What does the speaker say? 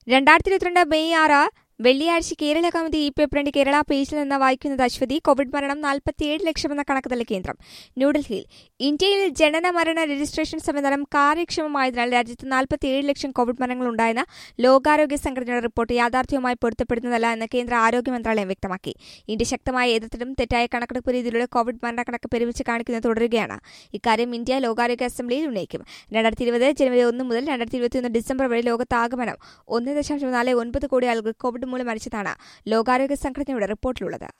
2022 May 6 വെള്ളിയാഴ്ച കേരള കൗമുദി പേപ്പറിന്റെ കേരള പേജിൽ നിന്ന് വായിക്കുന്നത് അശ്വതി. കോവിഡ് മരണം 47 ലക്ഷമെന്ന കണക്കുതള്ള കേന്ദ്രം. ന്യൂഡൽഹിയിൽ ഇന്ത്യയിൽ ജനന മരണ രജിസ്ട്രേഷൻ സംവിധാനം കാര്യക്ഷമമായതിനാൽ രാജ്യത്ത് 47 ലക്ഷം കോവിഡ് മരണങ്ങളുണ്ടായെന്ന ലോകാരോഗ്യ സംഘടനയുടെ റിപ്പോർട്ട് യാഥാർത്ഥ്യവുമായി പൊരുത്തപ്പെടുന്നതല്ല എന്ന് കേന്ദ്ര ആരോഗ്യ മന്ത്രാലയം വ്യക്തമാക്കി. ഇന്ത്യ ശക്തമായ എതിർത്തിട്ടും തെറ്റായ കണക്കെടുപ്പ് രീതിയിലൂടെ കോവിഡ് മരണക്കണക്ക് പെരുവിച്ച് കാണിക്കുന്നത് തുടരുകയാണ്. ഇക്കാര്യം ഇന്ത്യ ലോകാരോഗ്യ അസംബ്ലിയിൽ ഉന്നയിക്കും. 2020 ജനുവരി 1 മുതൽ 2021 ഡിസംബർ വരെ ലോകത്താകമാനം 1.49 കോടി ആളുകൾ കോവിഡ് മൂലം മരിച്ചതാണ് ലോകാരോഗ്യ സംഘടനയുടെ റിപ്പോർട്ടിലുള്ളത്.